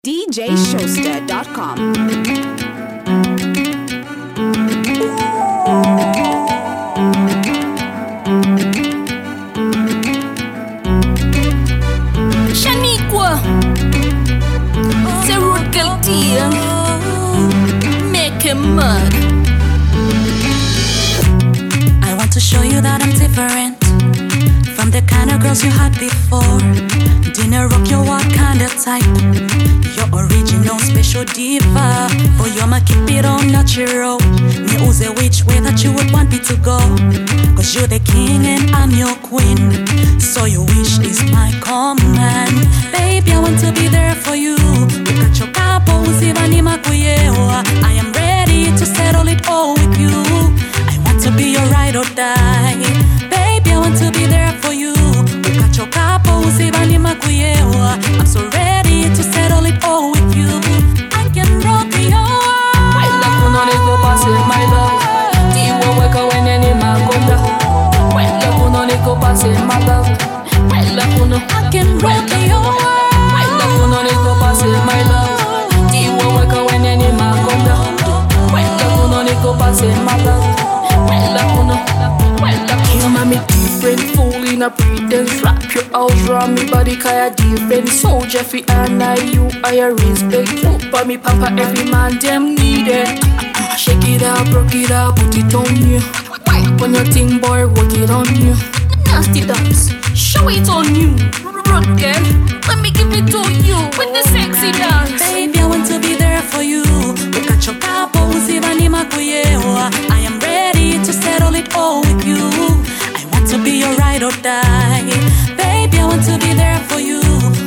DJShowster.com. Shaniqua, c'est Ruth Galtier, make him mad. I want to show you that I'm different from the kind of girls you had before. Dinner rock your what kind of type? Your original special diva. For you I'ma keep it on natural. Me use which way that you would want me to go. Cause you're the king and I'm your queen. So your wish is my command. Baby, I want to be there for you. I am ready to settle it all with you. I want to be your ride or die. Baby, I want to be there for you. I'm so ready to settle it all with you. I can rock your world. My love, no need to pass it, my love. Tiwa weka when any man come down. My love, no need to pass it, my love. My love, no. I can rock your world. My love, no need to pass it, my love. Tiwa weka when any man come down. My love, no need to pass it, my love. My love, no. My love, you mommy different, fool in a pretense. Wrap your arms around me body, kaya different. So Jeffy and I respect you. But me papa, every man them need it. Shake it out, broke it out, put it on you. When your thing boy, work it on you. nasty dance, show it on you. Run, girl, let me give it to you with the sexy dance. Baby, I want to be there for you. I am ready to settle it all with you. I want to be your ride or die. Baby, I want to be there for you.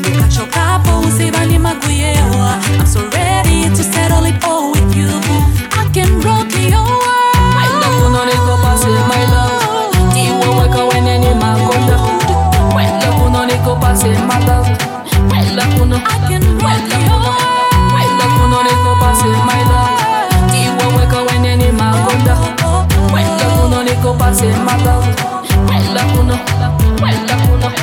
I'm so ready to settle it all with you. I can rock your world. My love, no need to pass it, my love. Tiwa weka when any man come down. My love, no need to pass it, my love. My love, no. I can rock your world. My love, no need to pass it, my love. Tiwa weka when any man come down. My love, no need to pass it, my love. My love, no. My love, no.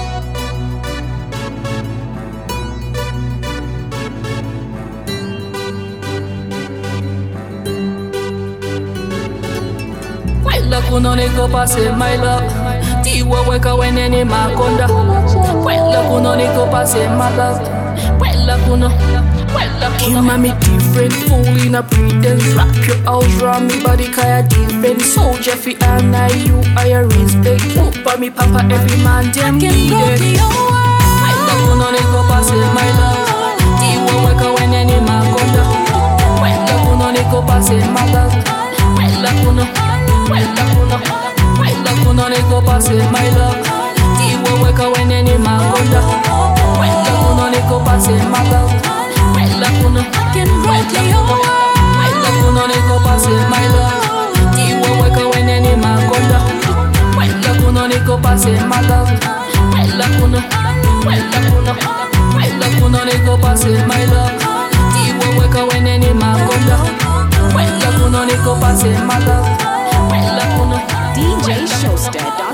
No need to pass it, my love. Tiwa weka when any man come down. Well, love, no need to pass it, my love. Well, love, no. Well, love, you mommy different, fool in a pretense. Wrap your arms around me body, kaya different. So Jeffy and I respect you. But me papa, every man them need it. my love, no need to pass it, my love. Tiwa weka when any man come down. Well, love, no need to pass it, my love. Well, love, no. My love, no. My love, no need to pass it, my love. Tiwa weka when any man come down. My love, no need to pass it, my love. My love, no. I can rock your world. My love, no need to pass it, my love. Tiwa weka when any man come down. My love, no need to pass it, my love. My love, no. My love, no. My love, no need to pass it, my love. Tiwa weka when any man come down. My love, no need to pass it, my love. DJShowster.com.